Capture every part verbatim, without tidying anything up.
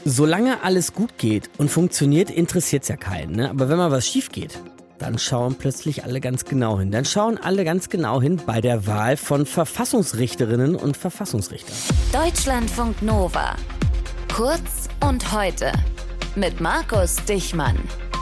Solange alles gut geht und funktioniert, interessiert es ja keinen. Ne? Aber wenn mal was schief geht, dann schauen plötzlich alle ganz genau hin. Dann schauen alle ganz genau hin bei der Wahl von Verfassungsrichterinnen und Verfassungsrichtern. Deutschlandfunk Nova. Kurz und heute. Mit Markus Dichmann.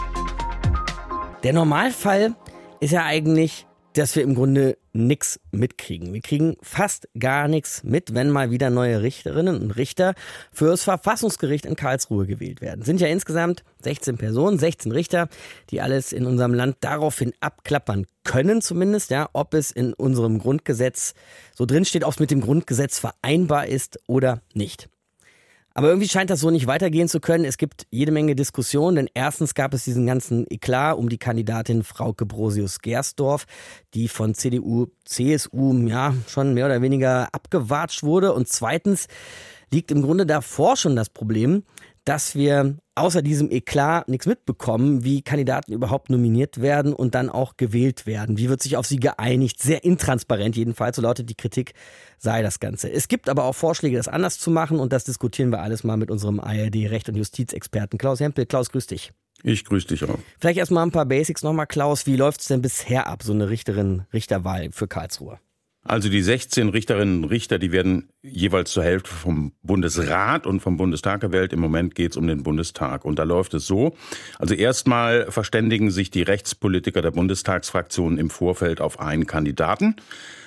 Der Normalfall ist ja eigentlich, dass wir im Grunde nichts mitkriegen. Wir kriegen fast gar nichts mit, wenn mal wieder neue Richterinnen und Richter für das Verfassungsgericht in Karlsruhe gewählt werden. Es sind ja insgesamt sechzehn Personen, sechzehn Richter, die alles in unserem Land daraufhin abklappern können zumindest, ja, ob es in unserem Grundgesetz so drinsteht, ob es mit dem Grundgesetz vereinbar ist oder nicht. Aber irgendwie scheint das so nicht weitergehen zu können. Es gibt jede Menge Diskussionen, denn erstens gab es diesen ganzen Eklat um die Kandidatin Frauke Brosius-Gersdorf, die von C D U, C S U ja schon mehr oder weniger abgewatscht wurde. Und zweitens liegt im Grunde davor schon das Problem, dass wir außer diesem Eklat nichts mitbekommen, wie Kandidaten überhaupt nominiert werden und dann auch gewählt werden. Wie wird sich auf sie geeinigt? Sehr intransparent jedenfalls, so lautet die Kritik, sei das Ganze. Es gibt aber auch Vorschläge, das anders zu machen und das diskutieren wir alles mal mit unserem A R D-Recht- und Justizexperten Klaus Hempel. Klaus, grüß dich. Ich grüße dich auch. Vielleicht erstmal ein paar Basics nochmal, Klaus. Wie läuft es denn bisher ab, so eine Richterin-Richterwahl für Karlsruhe? Also die sechzehn Richterinnen und Richter, die werden jeweils zur Hälfte vom Bundesrat und vom Bundestag gewählt. Im Moment geht es um den Bundestag. Und da läuft es so. Also erstmal verständigen sich die Rechtspolitiker der Bundestagsfraktionen im Vorfeld auf einen Kandidaten.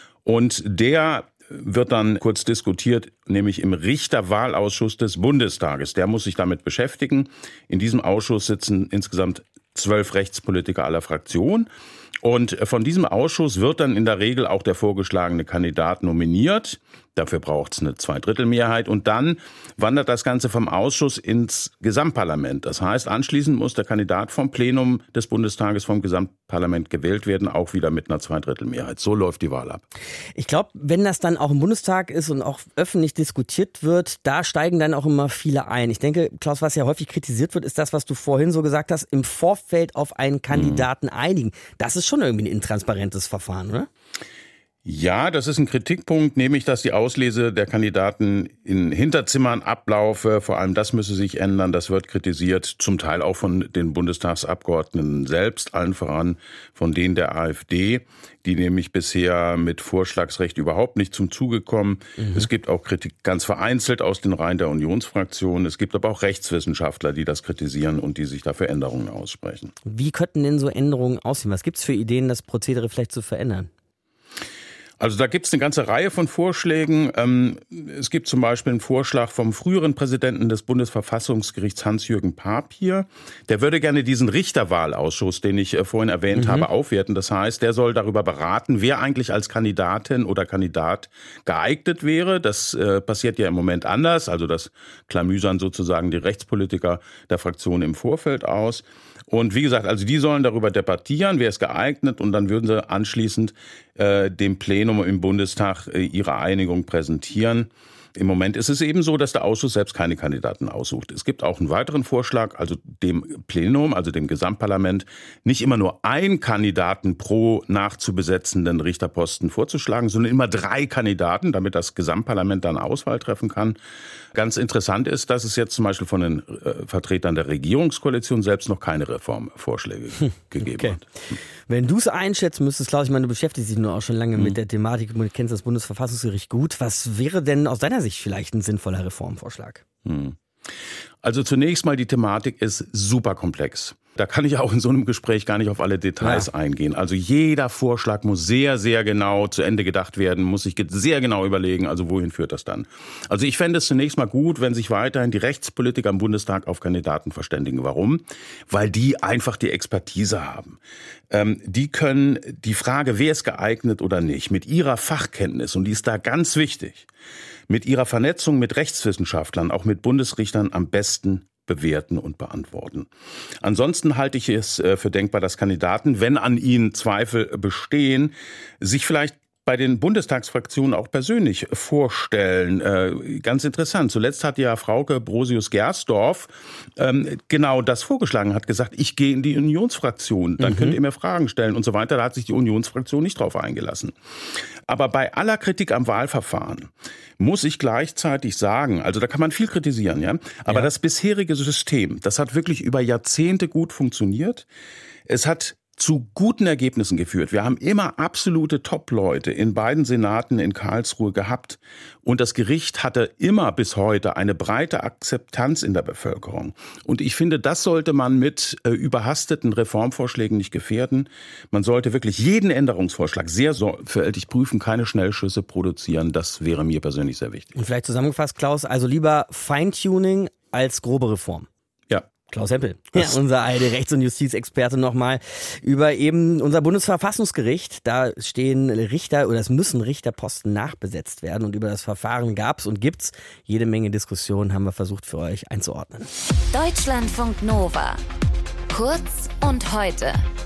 Und der wird dann kurz diskutiert, nämlich im Richterwahlausschuss des Bundestages. Der muss sich damit beschäftigen. In diesem Ausschuss sitzen insgesamt zwölf Rechtspolitiker aller Fraktionen. Und von diesem Ausschuss wird dann in der Regel auch der vorgeschlagene Kandidat nominiert. Dafür braucht es eine Zweidrittelmehrheit. Und dann wandert das Ganze vom Ausschuss ins Gesamtparlament. Das heißt, anschließend muss der Kandidat vom Plenum des Bundestages, vom Gesamtparlament gewählt werden, auch wieder mit einer Zweidrittelmehrheit. So läuft die Wahl ab. Ich glaube, wenn das dann auch im Bundestag ist und auch öffentlich diskutiert wird, da steigen dann auch immer viele ein. Ich denke, Klaus, was ja häufig kritisiert wird, ist das, was du vorhin so gesagt hast, im Vorfeld auf einen Kandidaten mhm. einigen. Das ist schon irgendwie ein intransparentes Verfahren, oder? Ja, das ist ein Kritikpunkt, nämlich, dass die Auslese der Kandidaten in Hinterzimmern ablaufe. Vor allem das müsse sich ändern. Das wird kritisiert, zum Teil auch von den Bundestagsabgeordneten selbst, allen voran von denen der AfD, die nämlich bisher mit Vorschlagsrecht überhaupt nicht zum Zuge kommen. Mhm. Es gibt auch Kritik ganz vereinzelt aus den Reihen der Unionsfraktion. Es gibt aber auch Rechtswissenschaftler, die das kritisieren und die sich dafür Änderungen aussprechen. Wie könnten denn so Änderungen aussehen? Was gibt es für Ideen, das Prozedere vielleicht zu verändern? Also da gibt es eine ganze Reihe von Vorschlägen. Es gibt zum Beispiel einen Vorschlag vom früheren Präsidenten des Bundesverfassungsgerichts Hans-Jürgen Papier. Der würde gerne diesen Richterwahlausschuss, den ich vorhin erwähnt mhm. habe, aufwerten. Das heißt, der soll darüber beraten, wer eigentlich als Kandidatin oder Kandidat geeignet wäre. Das äh, passiert ja im Moment anders. Also das klamüsern sozusagen die Rechtspolitiker der Fraktion im Vorfeld aus. Und wie gesagt, also die sollen darüber debattieren, wer ist geeignet, und dann würden sie anschließend äh, dem Plenum im Bundestag äh, ihre Einigung präsentieren. Im Moment ist es eben so, dass der Ausschuss selbst keine Kandidaten aussucht. Es gibt auch einen weiteren Vorschlag, also dem Plenum, also dem Gesamtparlament, nicht immer nur einen Kandidaten pro nachzubesetzenden Richterposten vorzuschlagen, sondern immer drei Kandidaten, damit das Gesamtparlament dann Auswahl treffen kann. Ganz interessant ist, dass es jetzt zum Beispiel von den äh, Vertretern der Regierungskoalition selbst noch keine Reformvorschläge hm, gegeben okay. hat. Wenn du es einschätzen müsstest, Klaus, ich meine, du beschäftigst dich nur auch schon lange hm. mit der Thematik und kennst das Bundesverfassungsgericht gut. Was wäre denn aus deiner Sicht vielleicht ein sinnvoller Reformvorschlag? Hm. Also zunächst mal, die Thematik ist super komplex. Da kann ich auch in so einem Gespräch gar nicht auf alle Details ja. eingehen. Also jeder Vorschlag muss sehr, sehr genau zu Ende gedacht werden, muss sich sehr genau überlegen, also wohin führt das dann. Also ich fände es zunächst mal gut, wenn sich weiterhin die Rechtspolitiker im Bundestag auf Kandidaten verständigen. Warum? Weil die einfach die Expertise haben. Ähm, die können die Frage, wer ist geeignet oder nicht, mit ihrer Fachkenntnis, und die ist da ganz wichtig, mit ihrer Vernetzung mit Rechtswissenschaftlern, auch mit Bundesrichtern am besten bewerten und beantworten. Ansonsten halte ich es für denkbar, dass Kandidaten, wenn an ihnen Zweifel bestehen, sich vielleicht bei den Bundestagsfraktionen auch persönlich vorstellen. Äh, ganz interessant. Zuletzt hat ja Frauke Brosius-Gersdorf ähm, genau das vorgeschlagen, hat gesagt, ich gehe in die Unionsfraktion, dann mhm. könnt ihr mir Fragen stellen und so weiter. Da hat sich die Unionsfraktion nicht drauf eingelassen. Aber bei aller Kritik am Wahlverfahren muss ich gleichzeitig sagen, also da kann man viel kritisieren, ja, aber ja. das bisherige System, das hat wirklich über Jahrzehnte gut funktioniert. Es hat zu guten Ergebnissen geführt. Wir haben immer absolute Top-Leute in beiden Senaten in Karlsruhe gehabt. Und das Gericht hatte immer bis heute eine breite Akzeptanz in der Bevölkerung. Und ich finde, das sollte man mit äh, überhasteten Reformvorschlägen nicht gefährden. Man sollte wirklich jeden Änderungsvorschlag sehr sorgfältig prüfen, keine Schnellschüsse produzieren. Das wäre mir persönlich sehr wichtig. Und vielleicht zusammengefasst, Klaus, also lieber Feintuning als grobe Reform. Ja. Klaus Hempel, ja, unser alte Rechts- und Justizexperte nochmal über eben unser Bundesverfassungsgericht. Da stehen Richter oder es müssen Richterposten nachbesetzt werden und über das Verfahren gab's und gibt's jede Menge Diskussionen, haben wir versucht für euch einzuordnen. Deutschlandfunk Nova. Kurz und heute.